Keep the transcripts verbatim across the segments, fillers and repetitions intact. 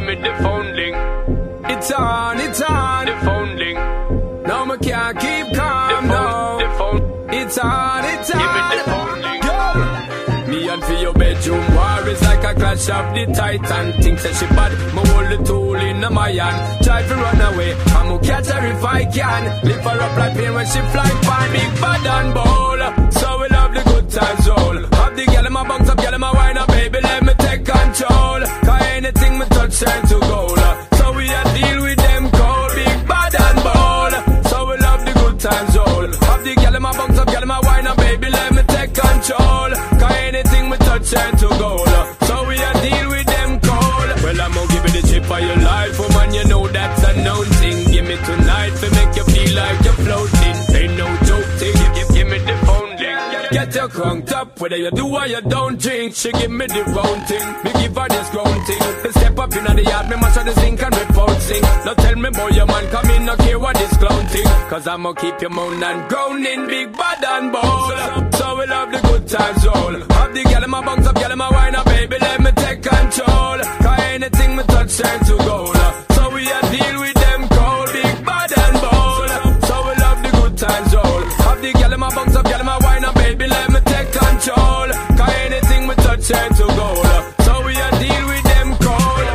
me the phone link. It's on, it's on. The phone link. No, me can't keep calm, The phone, no. the phone. It's on, it's on. Give me the phone link. Girl. Me and for your bedroom war is like a clash of the titan. Think that she bad, me hold the tool in my hand. Try to run away, I'ma catch her if I can. Lift her up like pain when she fly by. Big bad and bold, so we love the good times all. Have the girl in my bunks up, girl in my wine up, baby, let me take control. Cause anything me touch turn to gold. So we a deal with them cold, big bad and bold. So we love the good times all. Have the girl in my bunks up, girl in my wine up, baby, let me take control. Cause anything me touch turn to gold. So we a deal with them cold. Well, I'm gonna give you the chip for your life, woman, you know that's a known thing. Give me tonight to make you feel like you're floating. Ain't no joke thing, give, give, give me the phone link. Get you crunked up, whether you do or you don't drink. She give me the round thing, me give her this ground thing. They step up in the yard, me mash on the zinc and rip out sing. Now tell me boy, your man come in, no care what this clown thing. Cause I'ma keep your moan and grounding, big bad and bold. So we love the good times all. Have the girl in my bunks up, girl in my wine up, baby, let me take control. Cause anything me touch turn to gold. So we a deal with them cold, big bad and bold. So we love the good times all. Have the girl in my bunks up, girl in my wine up, baby, let me take control. Cause anything me touch turn to gold. So we a deal with them cold.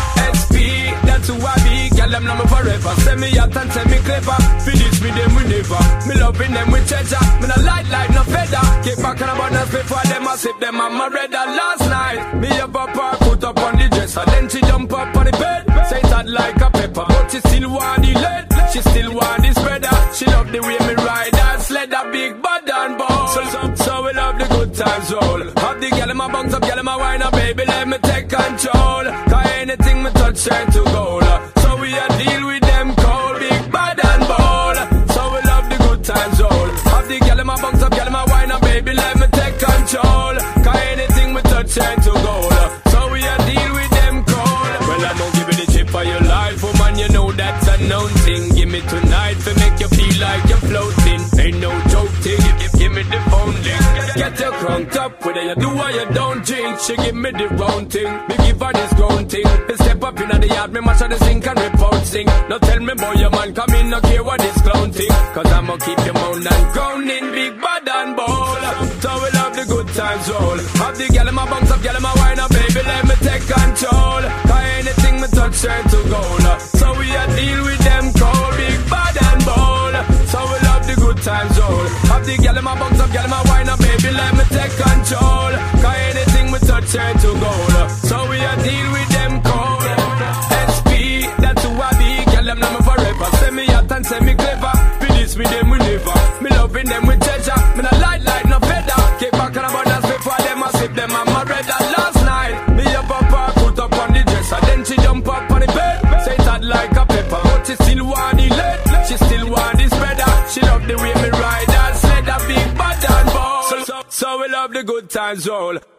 S P, that's who I be. Girl, them know me forever. Send me out and send me clever. Finish with them we never. Me loving them with treasure. Me no light like no feather. Get back on abundance before them I sip them on my redder. Last night, me have a park put up on the dresser. Then she jump up on the bed. Say that like a pepper. But she still want the lead. She still want the spreader. She love the way me ride that sled. A big bad and ball. So, so, so we love the good times all. Have the girl in my bunks up, girl in my wine up, baby, let me take control. Cause anything me touch turn to gold. So we a deal with them cold, big bad and bold. So we love the good times all. Have the girl in my bunks up, girl in my wine up, baby, let me take control. Cause anything me touch turn to gold. So we a deal with them cold. Well, I'm gonna give you the chip for your life, woman, you know that's a known thing. Give me tonight to make you feel like you're floating. Ain't no joke thing, give, give, give me the phone link. Get you crunked up, whether you do or you don't drink. She give me the round thing, me give her this ground thing. They step up in the yard, me mash on the zinc and rip out sing. Now tell me boy, your man come in, no care what this clown thing. Cause I'ma keep your moan and grounding, big bad and bold. So we love the good times all. Have the girl in my bunks up, girl in my wine up, baby, let me take control. Cause anything me touch turn to gold. So we a deal with them cold, big bad and bold. So we love the good times all. Have the girl in my bunks up, girl in my wine up, baby, let me take control. Cause anything me touch turn to gold. So we a deal with them cold. S P, that's who I be. Girl, them know me forever. Send me out and send me clever. Finish with them we never. Me loving them with treasure. Me no light like no feather. Kick back on abundance before them I sip them on my redder. Last night, me up a park put up on the dresser. Then she jump up on the bed. Say that like a pepper. But she still want the lead. She still want the spreader. She love the way me ride that sled. A big bad and ball. So, so, so we love the good times all.